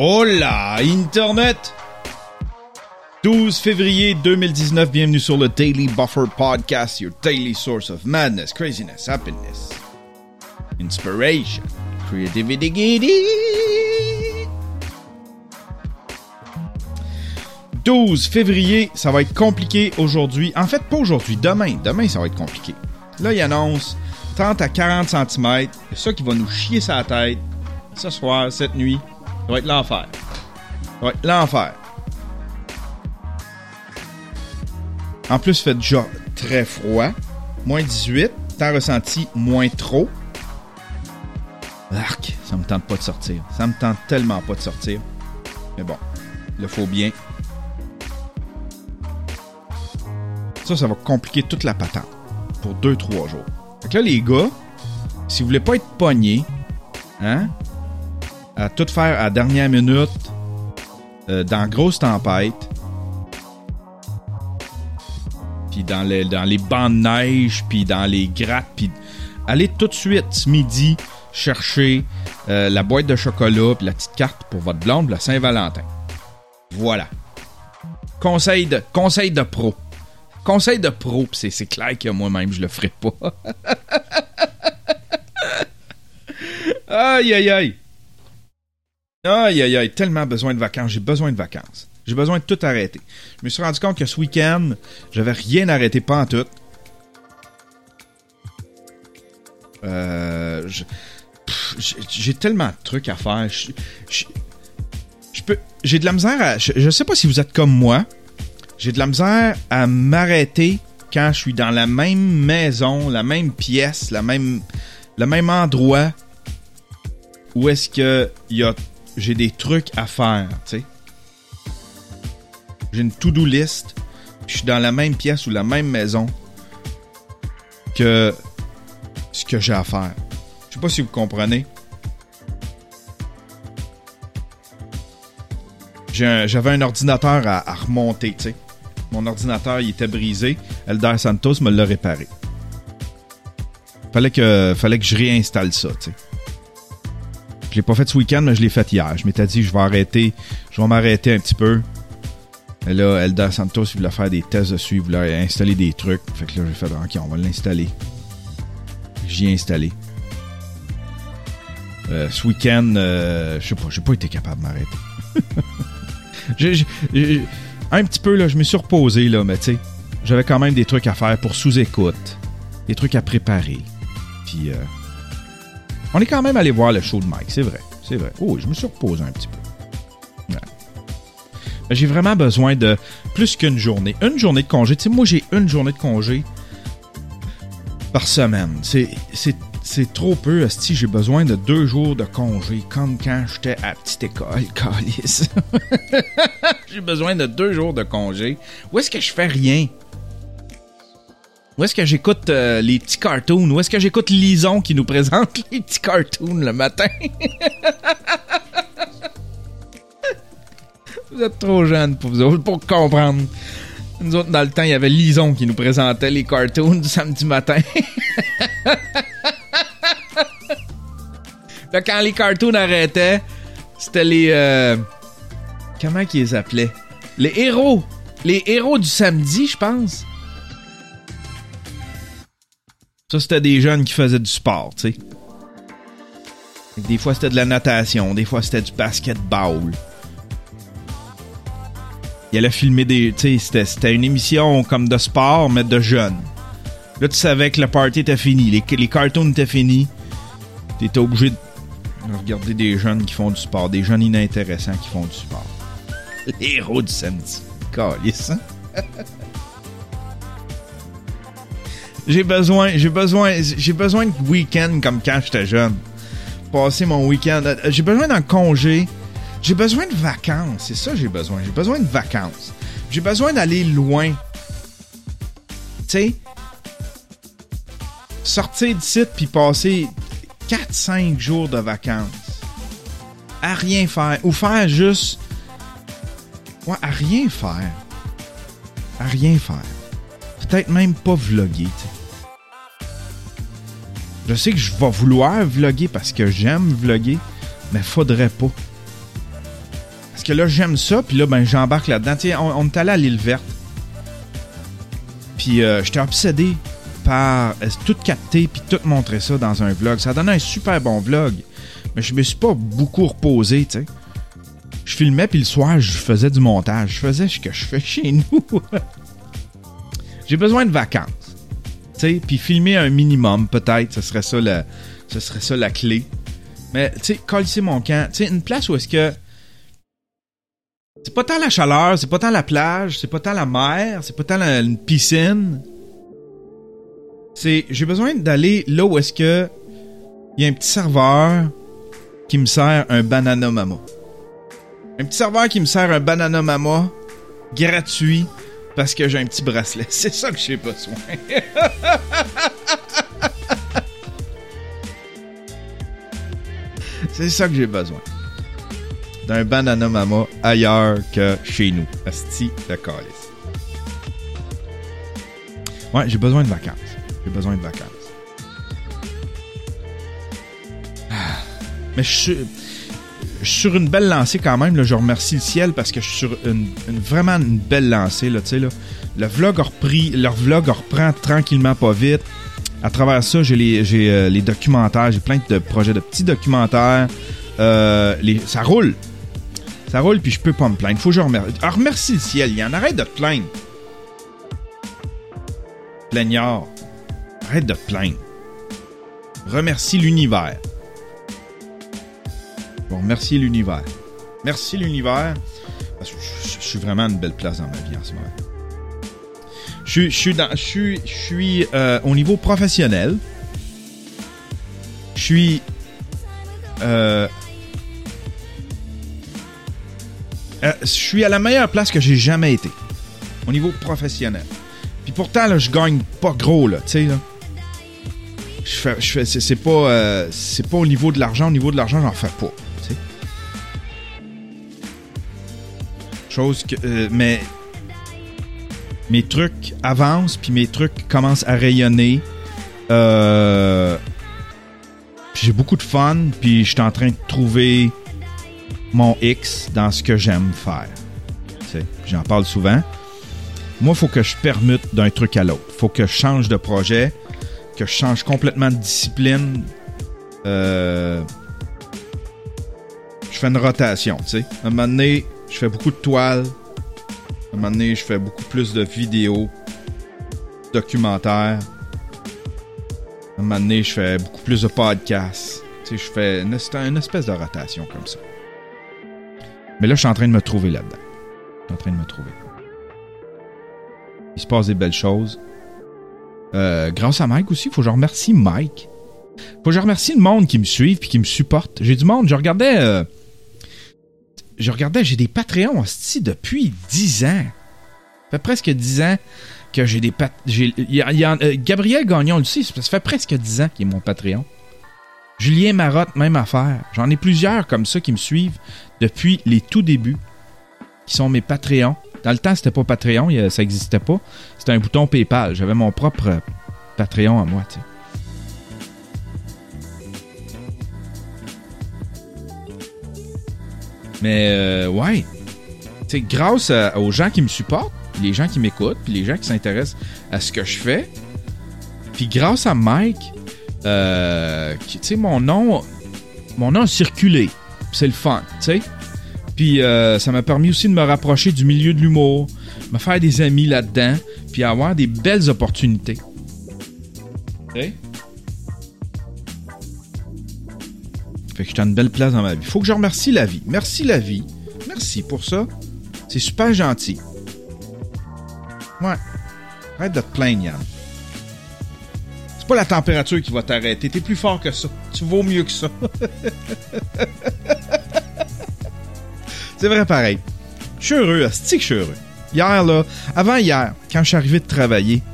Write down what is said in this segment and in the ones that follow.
Hola, Internet! 12 février 2019, bienvenue sur le Daily Buffer Podcast, your daily source of madness, craziness, happiness, inspiration, creativity. 12 février, ça va être compliqué aujourd'hui. En fait, pas aujourd'hui, demain. Demain, ça va être compliqué. Là, il annonce 30 à 40 cm. C'est ça qui va nous chier sa tête ce soir, cette nuit. Ça va être l'enfer. Ça va être l'enfer. En plus, il fait déjà très froid. Moins 18. Temps ressenti, moins trop. Arc, ça me tente pas de sortir. Ça me tente tellement pas de sortir. Mais bon, il le faut bien. Ça va compliquer toute la patente pour 2-3 jours. Fait que là, les gars, si vous voulez pas être pognés, hein, à tout faire à la dernière minute, dans grosse tempête, puis dans les bancs de neige, puis dans les grattes, puis allez tout de suite ce midi chercher la boîte de chocolat puis la petite carte pour votre blonde la Saint-Valentin. Voilà. Conseil de pro. Conseil de pro, pis c'est clair que moi-même, je le ferai pas. Aïe, aïe, aïe. Aïe, aïe, aïe. Tellement besoin de vacances. J'ai besoin de vacances. J'ai besoin de tout arrêter. Je me suis rendu compte que ce week-end, j'avais rien arrêté, pas en tout. J'ai tellement de trucs à faire. J'ai de la misère à... Je sais pas si vous êtes comme moi. J'ai de la misère à m'arrêter quand je suis dans la même maison, la même pièce, le même endroit où est-ce que j'ai des trucs à faire, tu sais. J'ai une to-do list, je suis dans la même pièce ou la même maison que ce que j'ai à faire. Je sais pas si vous comprenez. J'avais un ordinateur à remonter, tu sais. Mon ordinateur, il était brisé. Elder Santos me l'a réparé. Fallait que je réinstalle ça, tu sais. Je l'ai pas fait ce week-end, mais je l'ai fait hier. Je m'étais dit, je vais m'arrêter un petit peu. Et là, Elder Santos, il voulait faire des tests dessus, il voulait installer des trucs. Fait que là, j'ai fait, OK, on va l'installer. J'y ai installé. Ce week-end, je sais pas, j'ai pas été capable de m'arrêter. Un petit peu, là, je me suis reposé, là, mais tu sais, j'avais quand même des trucs à faire pour sous-écoute, des trucs à préparer. Puis, on est quand même allé voir le show de Mike, c'est vrai. Oh, je me suis reposé un petit peu. Ouais. Mais j'ai vraiment besoin de plus qu'une journée. Une journée de congé. Tu sais, moi, j'ai une journée de congé par semaine. C'est trop peu, asti. J'ai besoin de 2 jours de congé, comme quand j'étais à la petite école, calice. J'ai besoin de 2 jours de congé. Où est-ce que je fais rien? Où est-ce que j'écoute les petits cartoons? Où est-ce que j'écoute Lison qui nous présente les petits cartoons le matin? Vous êtes trop jeunes pour vous autres, pour comprendre. Nous autres, dans le temps, il y avait Lison qui nous présentait les cartoons du samedi matin. Là, quand les cartoons arrêtaient, c'était les... comment qu'ils les appelaient? Les héros. Les héros du samedi, je pense. Ça, c'était des jeunes qui faisaient du sport, tu sais. Des fois, c'était de la natation. Des fois, c'était du basketball. Il allait filmer des... Tu sais, c'était une émission comme de sport, mais de jeunes. Là, tu savais que le party était fini. Les cartoons étaient finis. T'étais obligé de regarder des jeunes qui font du sport. Des jeunes inintéressants qui font du sport. Les héros du samedi. Calisse, hein? J'ai besoin de week-end comme quand j'étais jeune. Passer mon week-end. J'ai besoin d'un congé. J'ai besoin de vacances. C'est ça que j'ai besoin. J'ai besoin de vacances. J'ai besoin d'aller loin. Tu sais, sortir d'ici puis passer 4-5 jours de vacances. À rien faire. Ou faire juste... Ouais, à rien faire. À rien faire. Peut-être même pas vlogger, tu sais. Je sais que je vais vouloir vlogger parce que j'aime vlogger, mais faudrait pas. Parce que là, j'aime ça, puis là, ben, j'embarque là-dedans. Tu sais, on est allé à l'île verte. Puis j'étais obsédé par tout capter puis tout montrer ça dans un vlog. Ça donnait un super bon vlog. Mais je me suis pas beaucoup reposé, tu sais. Je filmais, puis le soir, je faisais du montage. Je faisais ce que je fais chez nous. J'ai besoin de vacances. Tu sais, puis filmer un minimum, peut-être, ce serait ça la clé. Mais, tu sais, coller mon camp. Tu sais, une place où est-ce que... C'est pas tant la chaleur, c'est pas tant la plage, c'est pas tant la mer, c'est pas tant une piscine. J'ai besoin d'aller là où est-ce que il y a un petit serveur qui me sert un Banana Mama. Un petit serveur qui me sert un Banana Mama gratuit parce que j'ai un petit bracelet. C'est ça que j'ai besoin. C'est ça que j'ai besoin. D'un Banana Mama ailleurs que chez nous. Asti de calice. Ouais, j'ai besoin de vacances. J'ai besoin de vacances. Mais je suis sur une belle lancée quand même. Là, je remercie le ciel parce que je suis sur vraiment une belle lancée. Là, là. Leur vlog reprend tranquillement pas vite. À travers ça, j'ai les documentaires. J'ai plein de projets de petits documentaires. Ça roule. Ça roule, puis je peux pas me plaindre. Faut que je remercie le ciel. Il en arrête de te plaindre. Plaignard. Arrête de te plaindre. Remercie l'univers. Bon, remercier l'univers. Merci l'univers. Parce que je suis vraiment à une belle place dans ma vie en ce moment. Je suis au niveau professionnel. Je suis à la meilleure place que j'ai jamais été. Au niveau professionnel. Puis pourtant, là, je gagne pas gros, là, tu sais, là. C'est pas au niveau de l'argent. Au niveau de l'argent, j'en fais pas, tu sais. Chose que... mais... Mes trucs avancent, puis mes trucs commencent à rayonner. Puis j'ai beaucoup de fun, puis je suis en train de trouver mon X dans ce que j'aime faire. Tu sais, j'en parle souvent. Moi, il faut que je permute d'un truc à l'autre. Il faut que je change de projet, que je change complètement de discipline. Je fais une rotation, tu sais. À un moment donné, je fais beaucoup de toiles. À un moment donné, je fais beaucoup plus de vidéos, documentaires. À un moment donné, je fais beaucoup plus de podcasts. Tu sais, je fais une espèce de rotation comme ça. Mais là, je suis en train de me trouver là-dedans. Je suis en train de me trouver. Il se passe des belles choses. Grâce à Mike aussi, il faut que je remercie Mike. Faut que je remercie le monde qui me suit et qui me supporte. J'ai du monde. Je regardais, j'ai des Patreons hostie depuis 10 ans. Ça fait presque 10 ans que j'ai des Gabriel Gagnon aussi, ça fait presque 10 ans qu'il est mon Patreon. Julien Marotte, même affaire. J'en ai plusieurs comme ça qui me suivent depuis les tout débuts, qui sont mes Patreons. Dans le temps, c'était pas Patreon, ça existait pas. C'était un bouton PayPal. J'avais mon propre Patreon à moi, tu sais. Mais, ouais. Tu sais, grâce aux gens qui me supportent, les gens qui m'écoutent, puis les gens qui s'intéressent à ce que je fais, puis grâce à Mike, tu sais, mon nom a circulé. C'est le fun, tu sais. Puis ça m'a permis aussi de me rapprocher du milieu de l'humour, me faire des amis là-dedans, puis avoir des belles opportunités. Okay? Fait que j'étais à une belle place dans ma vie. Faut que je remercie la vie. Merci la vie. Merci pour ça. C'est super gentil. Ouais. Arrête de te plaindre, Yann. C'est pas la température qui va t'arrêter. T'es plus fort que ça. Tu vaux mieux que ça. C'est vrai pareil. Je suis heureux, asti que je suis heureux. Hier, là, avant hier, quand je suis arrivé de travailler,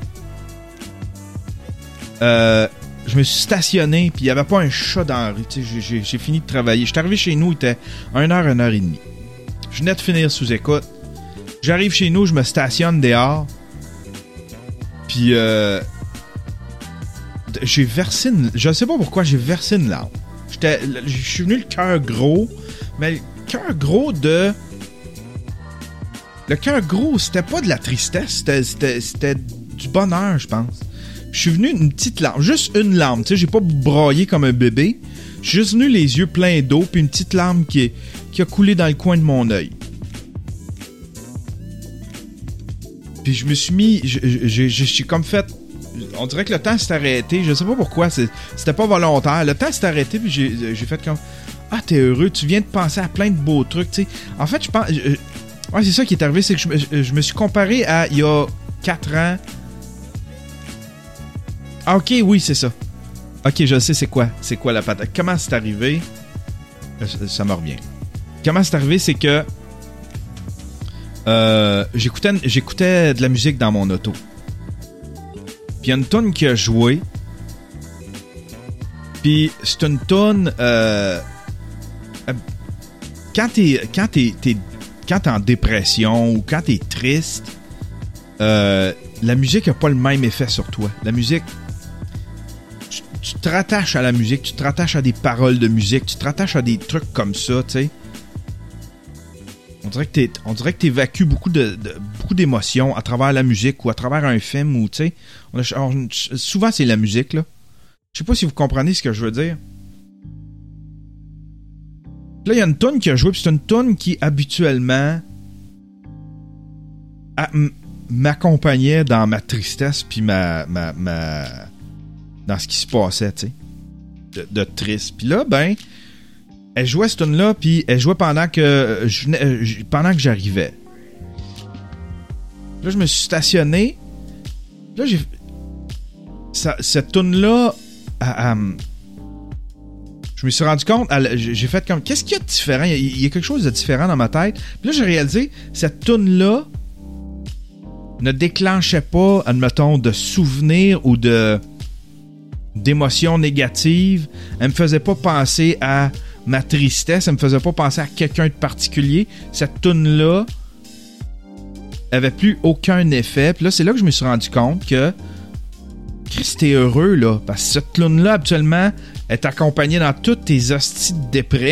je me suis stationné, puis il n'y avait pas un chat dans la rue. J'ai fini de travailler. Je suis arrivé chez nous, il était 1h, 1h30. Je venais de finir sous écoute. J'arrive chez nous, je me stationne dehors. Puis, j'ai versé une... Je sais pas pourquoi j'ai versé une larme. Je suis venu le cœur gros, mais le cœur gros de... Le cœur gros, c'était pas de la tristesse, c'était du bonheur, je pense. Je suis venu une petite larme, juste une larme, tu sais, j'ai pas braillé comme un bébé. Je suis juste venu les yeux pleins d'eau, puis une petite larme qui a coulé dans le coin de mon œil. Puis je me suis mis, j'ai comme fait, on dirait que le temps s'est arrêté, je sais pas pourquoi, c'était pas volontaire. Le temps s'est arrêté, puis j'ai fait comme, ah, t'es heureux, tu viens de penser à plein de beaux trucs, tu sais. En fait, je pense, ouais, c'est ça qui est arrivé, c'est que je me suis comparé à il y a 4 ans. Ah, ok, oui, c'est ça. Ok, je sais c'est quoi la patate. Comment c'est arrivé? Ça me revient. Comment c'est arrivé, c'est que j'écoutais de la musique dans mon auto. Puis il y a une toune qui a joué. Puis c'est une toune... quand t'es en dépression ou quand t'es triste, la musique n'a pas le même effet sur toi. La musique... Tu te rattaches à la musique, tu te rattaches à des paroles de musique, tu te rattaches à des trucs comme ça, tu sais. On dirait que t'évacues beaucoup d'émotions à travers la musique ou à travers un film ou, tu sais. Souvent, c'est la musique, là. Je sais pas si vous comprenez ce que je veux dire. Là, il y a une toune qui a joué, puis c'est une toune qui, habituellement, m'accompagnait dans ma tristesse, puis dans ce qui se passait, tu sais, de triste. Puis là, ben, elle jouait cette tune-là, puis elle jouait pendant que j'arrivais. Là, je me suis stationné. Là, cette tune-là, je me suis rendu compte, j'ai fait comme, qu'est-ce qu'il y a de différent? Il y a quelque chose de différent dans ma tête. Puis là, j'ai réalisé, cette tune-là ne déclenchait pas, admettons, de souvenirs ou d'émotions négatives. Elle me faisait pas penser à ma tristesse, elle me faisait pas penser à quelqu'un de particulier. Cette toune-là avait plus aucun effet. Puis là, c'est là que je me suis rendu compte que Christ, t'es heureux, là. Parce que cette toune-là, habituellement, est accompagnée dans toutes tes hosties de déprime.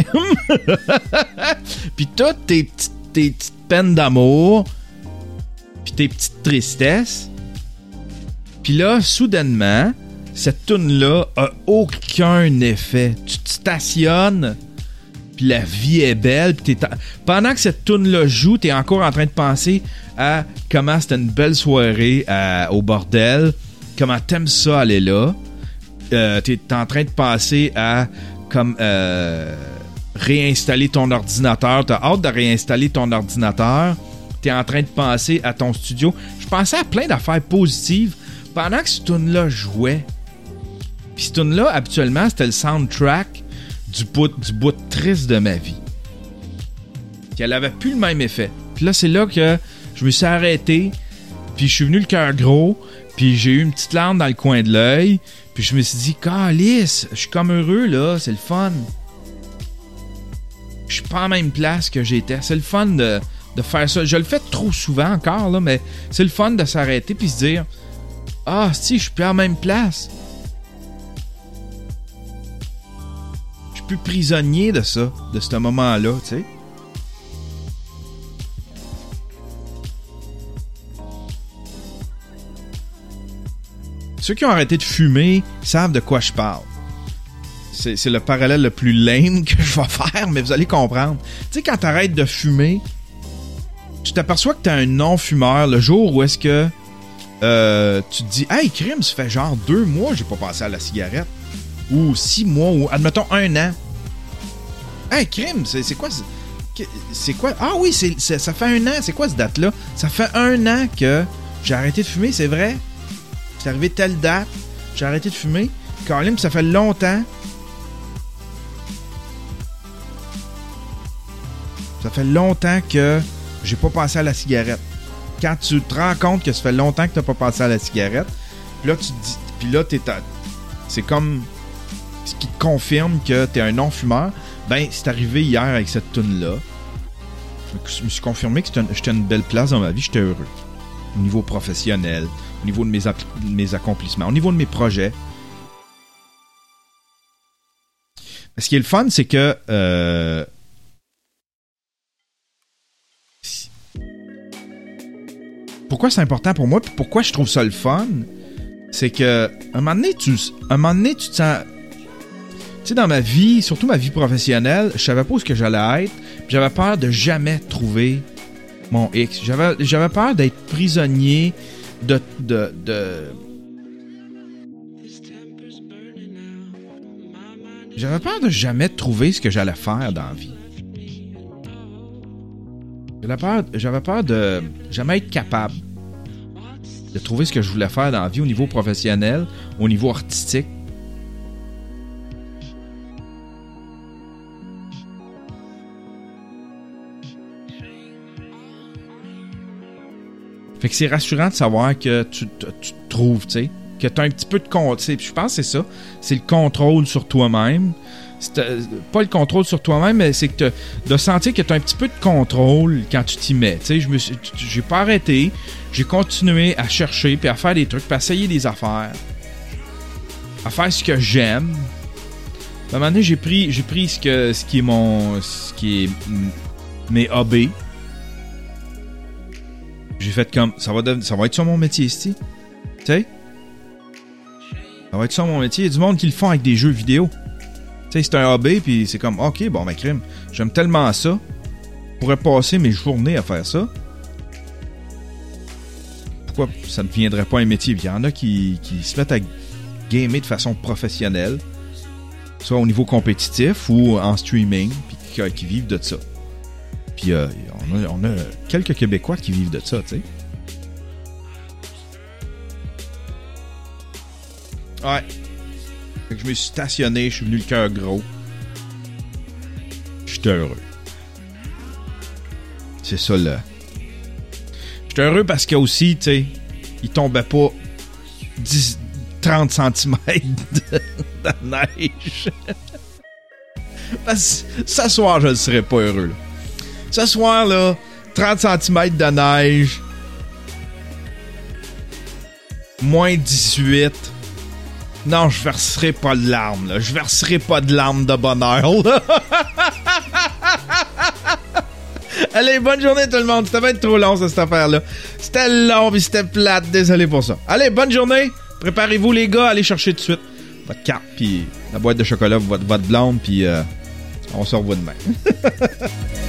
Puis toutes tes petites peines d'amour. Puis tes petites tristesses. Puis là, soudainement, cette toune-là a aucun effet. Tu te stationnes, puis la vie est belle. Pendant que cette toune-là joue, t'es encore en train de penser à comment c'était une belle soirée au bordel, comment t'aimes ça aller là. T'es en train de penser à comme réinstaller ton ordinateur. T'as hâte de réinstaller ton ordinateur. T'es en train de penser à ton studio. Je pensais à plein d'affaires positives pendant que cette toune-là jouait. Puis cette tune-là, habituellement, c'était le soundtrack du bout triste de ma vie. Puis elle avait plus le même effet. Puis là, c'est là que je me suis arrêté, puis je suis venu le cœur gros, puis j'ai eu une petite larme dans le coin de l'œil, puis je me suis dit, calisse, je suis comme heureux, là, c'est le fun. Je suis pas en même place que j'étais. C'est le fun de faire ça. Je le fais trop souvent encore, là, mais c'est le fun de s'arrêter puis se dire, ah, si, je suis plus en même place. Plus prisonnier de ça, de ce moment-là, tu sais. Ceux qui ont arrêté de fumer savent de quoi je parle. C'est le parallèle le plus lame que je vais faire, mais vous allez comprendre. Tu sais, quand t'arrêtes de fumer, tu t'aperçois que t'es un non-fumeur le jour où est-ce que tu te dis « Hey, crime, ça fait genre 2 mois que j'ai pas passé à la cigarette. » Ou 6 mois, ou admettons 1 an. Hey, crime, c'est quoi? C'est quoi? Ah oui, ça fait 1 an. C'est quoi cette date-là? Ça fait 1 an que j'ai arrêté de fumer, c'est vrai? C'est arrivé telle date, j'ai arrêté de fumer. Colin, ça fait longtemps. Ça fait longtemps que j'ai pas passé à la cigarette. Quand tu te rends compte que ça fait longtemps que t'as pas passé à la cigarette, puis là, tu te dis... Puis là, c'est comme... Ce qui te confirme que t'es un non-fumeur. Ben, c'est arrivé hier avec cette toune-là. Je me suis confirmé que j'étais à une belle place dans ma vie, j'étais heureux. Au niveau professionnel, au niveau de mes accomplissements, au niveau de mes projets. Ce qui est le fun, c'est que pourquoi c'est important pour moi, puis pourquoi je trouve ça le fun, c'est que un moment donné, tu te sens... Tu sais, dans ma vie, surtout ma vie professionnelle, je savais pas où ce que j'allais être, puis j'avais peur de jamais trouver mon X. J'avais peur d'être prisonnier de J'avais peur de jamais trouver ce que j'allais faire dans la vie. J'avais peur de jamais être capable de trouver ce que je voulais faire dans la vie au niveau professionnel, au niveau artistique. Fait que c'est rassurant de savoir que tu te trouves, tu sais, que tu as un petit peu de contrôle. Je pense que c'est ça. C'est le contrôle sur toi-même. Pas le contrôle sur toi-même, mais c'est que de sentir que tu as un petit peu de contrôle quand tu t'y mets. Tu sais, j'ai pas arrêté. J'ai continué à chercher, puis à faire des trucs, puis à essayer des affaires. À faire ce que j'aime. À un moment donné, j'ai pris ce qui est mes hobbies. J'ai fait comme, ça va être ça mon métier ici. Tu sais? Ça va être ça mon métier. Il y a du monde qui le font avec des jeux vidéo. Tu sais, c'est un hobby, puis c'est comme, ok, bon, ben, crime, j'aime tellement ça. Je pourrais passer mes journées à faire ça. Pourquoi ça ne deviendrait pas un métier? Il y en a qui se mettent à gamer de façon professionnelle, soit au niveau compétitif ou en streaming, puis qui vivent de ça. Puis on a quelques Québécois qui vivent de ça, tu sais. Ouais. Fait que je me suis stationné, je suis venu le cœur gros. J'étais heureux. C'est ça, là. J'étais heureux parce que aussi, tu sais, il tombait pas 30 cm de neige. Parce que ce soir, je ne serais pas heureux, là. Ce soir, là, 30 cm de neige, moins 18. Non, je verserai pas de larmes, là. Je verserai pas de larmes de bonheur, là. Allez, bonne journée tout le monde. C'était bien trop long, cette affaire-là. C'était long et c'était plate. Désolé pour ça. Allez, bonne journée. Préparez-vous, les gars. Allez chercher tout de suite votre carte, puis la boîte de chocolat, votre blonde, puis on se revoit demain.